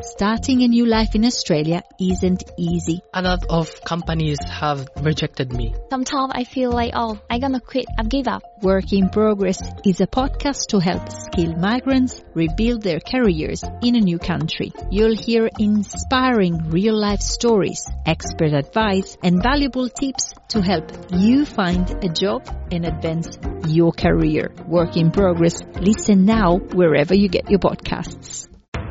Starting a new life in Australia isn't easy. A lot of companies have rejected me. Sometimes I feel like, I'm gonna quit, I've give up. Work in Progress is a podcast to help skilled migrants rebuild their careers in a new country. You'll hear inspiring real-life stories, expert advice, and valuable tips to help you find a job and advance your career. Work in Progress. Listen now wherever you get your podcasts.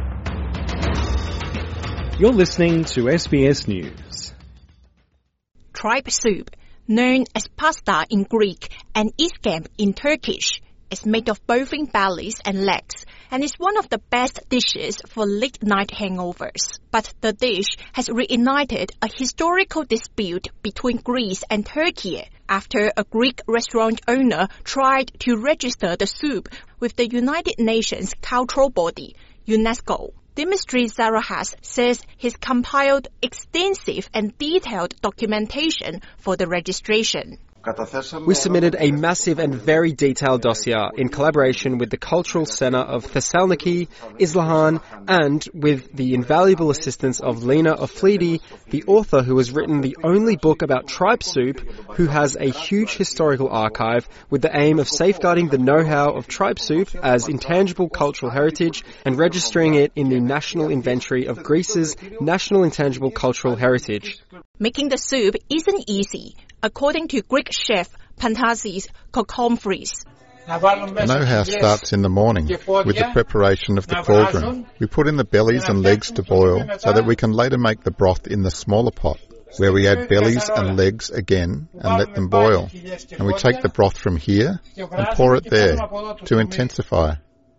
You're listening to SBS News. Tripe soup, known as pasta in Greek and iskemp in Turkish, is made of bovine bellies and legs and is one of the best dishes for late-night hangovers. But the dish has reignited a historical dispute between Greece and Turkey after a Greek restaurant owner tried to register the soup with the United Nations cultural body, UNESCO. Dimitri Zarahas says he's compiled extensive and detailed documentation for the registration. We submitted a massive and very detailed dossier in collaboration with the Cultural Centre of Thessaloniki, Isfahan, and with the invaluable assistance of Lena Oflidi, the author who has written the only book about tripe soup, who has a huge historical archive with the aim of safeguarding the know-how of tripe soup as intangible cultural heritage and registering it in the National Inventory of Greece's National Intangible Cultural Heritage. Making the soup isn't easy, according to Greek chef Pantasis Kokomfris. The know-how starts in the morning with the preparation of the cauldron. We put in the bellies and legs to boil so that we can later make the broth in the smaller pot, where we add bellies and legs again and let them boil. And we take the broth from here and pour it there to intensify.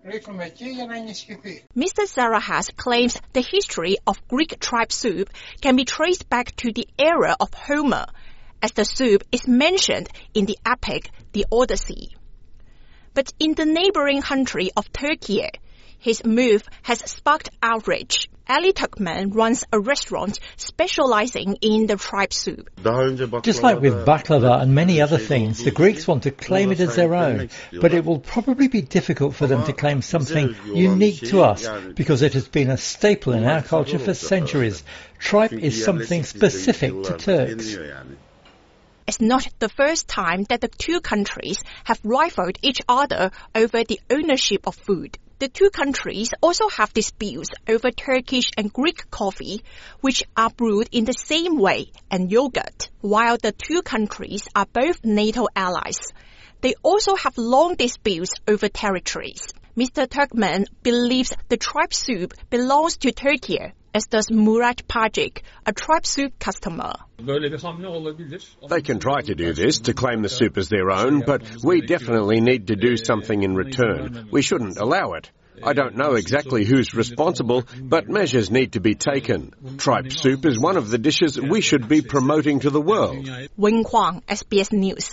Mr. Zarahas claims the history of Greek tripe soup can be traced back to the era of Homer, as the soup is mentioned in the epic The Odyssey. But in the neighboring country of Turkey, his move has sparked outrage. Ali Turkmen runs a restaurant specializing in the tripe soup. Just like with baklava and many other things, the Greeks want to claim it as their own, but it will probably be difficult for them to claim something unique to us because it has been a staple in our culture for centuries. Tripe is something specific to Turks. It's not the first time that the two countries have rivaled each other over the ownership of food. The two countries also have disputes over Turkish and Greek coffee, which are brewed in the same way, and yogurt. While the two countries are both NATO allies, they also have long disputes over territories. Mr. Turkmen believes the tripe soup belongs to Turkey, as does Murat Pajic, a tripe soup customer. They can try to do this, to claim the soup as their own, but we definitely need to do something in return. We shouldn't allow it. I don't know exactly who's responsible, but measures need to be taken. Tripe soup is one of the dishes we should be promoting to the world. Wing Huang, SBS News.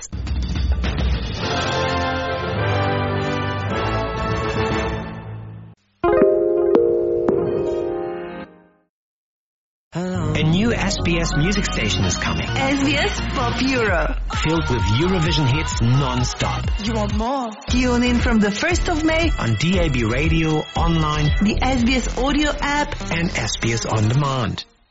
A new SBS music station is coming. SBS Pop Euro. Filled with Eurovision hits non-stop. You want more? Tune in from the 1st of May on DAB radio, online, the SBS audio app and SBS On Demand.